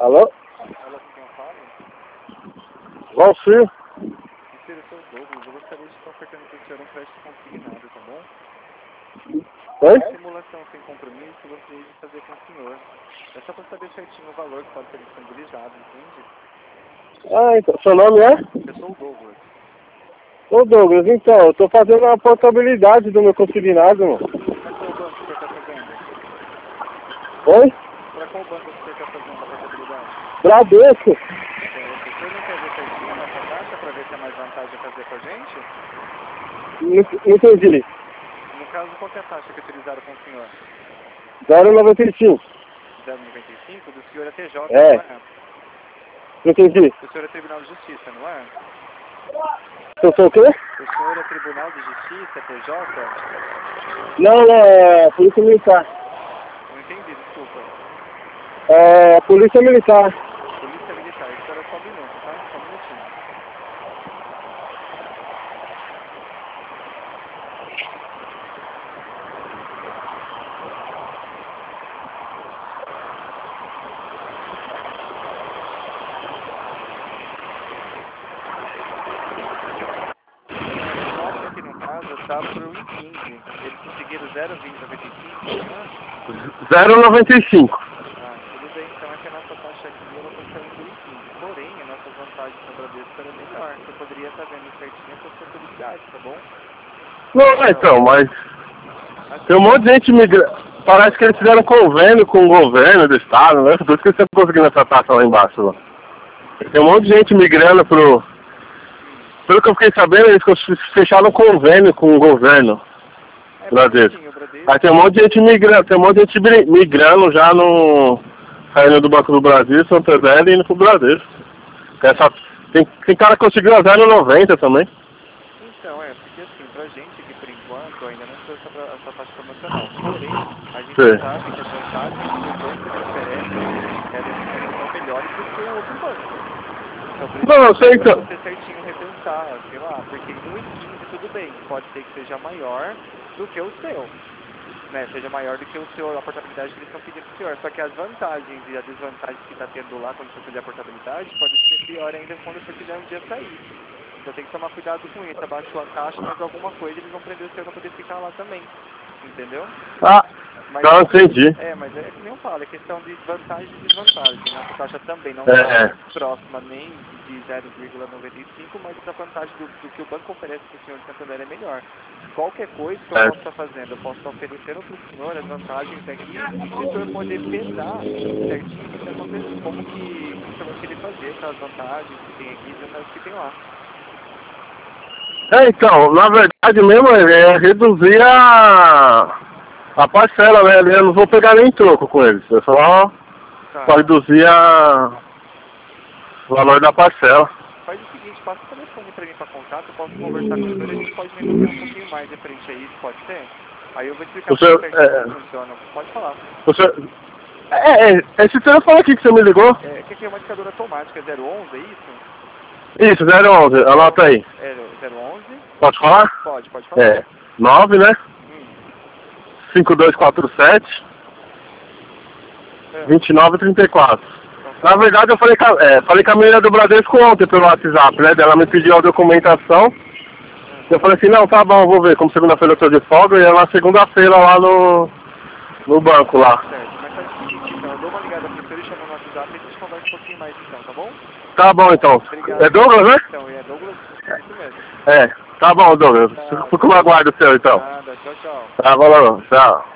Alô? Alô, com quem eu falo? Valcir? Mentira, eu sou o Douglas. Eu gostaria de estar ofertando para o senhor um crédito consignado, tá bom? Oi? Simulação sem compromisso, eu gostaria de fazer com o senhor. É só para saber certinho o valor que pode ser disponibilizado, entende? Ah, então, seu nome é? Eu sou o Douglas. Ô Douglas, então, eu tô fazendo a portabilidade do meu consignado, mano. Para qual banco o senhor está fazendo? Oi? Para qual banco o senhor está fazendo a portabilidade? Bradesco. Certo. O senhor não quer ver certinho a nossa taxa para ver se é mais vantagem fazer com a gente? Não entendi. No caso, qual que é a taxa que utilizaram com o senhor? 0,95. 0,95? Do senhor é TJ, É. não é? Não entendi. O senhor é Tribunal de Justiça, não é? Eu sou o quê? O senhor é Tribunal de Justiça, TJ? Não, é Polícia Militar. Não entendi, desculpa. É Polícia Militar. Polícia Militar, espera só um minuto, tá? Só um minutinho. Mostra que no caso tá pro 1,15. Eles conseguiram 0,2095, não é? 0,95. Ah, tudo bem, então é que a nossa taxa aqui ela tá saindo 1,15. Porém, a nossa vantagem com o Bradesco era melhor. Você poderia estar vendo certinho a sua portabilidade, tá bom? Não, então, mas Assim, tem um monte de gente migrando. Parece que eles fizeram convênio com o governo do estado, né? Por isso que você tá conseguindo essa taxa lá embaixo, lá. Tem um monte de gente migrando pro... Pelo que eu fiquei sabendo, eles fecharam um convênio com o governo é porque brasileiro. assim, o Bradesco... Aí tem um monte de gente migrando, tem um monte de gente migrando já no... Saindo do Banco do Brasil, Santander e indo pro Bradesco. Tem cara que conseguiu a 0,90 também. Então, porque assim, pra gente aqui por enquanto ainda não foi essa taxa promocional. Porém, a gente Sim. sabe que as vantagens que o banco te oferece, elas são melhores do que o outro banco. Então, por isso que Não, eu eu tô sei pedindo pra então. você certinho repensar, sei lá, porque 1,15 tudo bem, pode ser que seja maior do que o seu. Né, seja maior do que o seu, a portabilidade que eles estão pedindo pro senhor. Só que as vantagens e as desvantagens que está tendo lá quando você fizer a portabilidade pode ser pior ainda quando você quiser um dia sair. Então tem que tomar cuidado com isso. Abaixou a taxa, mas alguma coisa eles vão prender o senhor para poder ficar lá também. Entendeu? Ah, Mas, não, entendi. mas é que nem eu falo, é questão de vantagem e desvantagem. Nossa taxa também não está próxima nem de 0,95, mas a vantagem do que o banco oferece para o senhor de Santander é melhor. Qualquer coisa que eu posso estar fazendo, eu posso estar oferecendo para o senhor as vantagens daqui e o senhor poder pesar certinho o que acontece, como que o senhor vai querer fazer com as vantagens que tem aqui e as vantagens que tem lá. Então, na verdade mesmo é reduzir a parcela, né? Eu não vou pegar nem troco com eles. É só Tá. pra reduzir o valor da parcela. Faz o seguinte, passa o telefone para mim para contato, eu posso conversar com o senhor e a gente pode negociar um pouquinho mais referente a isso, pode ser? Aí eu vou explicar O para você senhor, certinho como funciona. Pode falar. o senhor, esse telefone aqui que você me ligou? Que aqui é uma indicadora automática, 011, é isso? Isso, 011, anota aí. É 011? Pode falar? Pode falar. É, 9, né? 5247 2934. Na verdade eu falei com a menina do Bradesco ontem pelo WhatsApp, né? Ela me pediu a documentação. Eu falei assim, não, tá bom, vou ver, como segunda-feira eu tô de folga, e é na segunda-feira lá no banco lá. Certo, mas faz o seguinte, então, eu dou uma ligada pro senhor e chamo no WhatsApp e a gente conversa um pouquinho mais então, tá bom? Tá bom então. Obrigado. É Douglas, né? Então, é Douglas, isso mesmo. Tá bom, Douglas. Tá. Fico no aguardo seu então. Nada, tchau, tchau. Tá, valeu, tchau.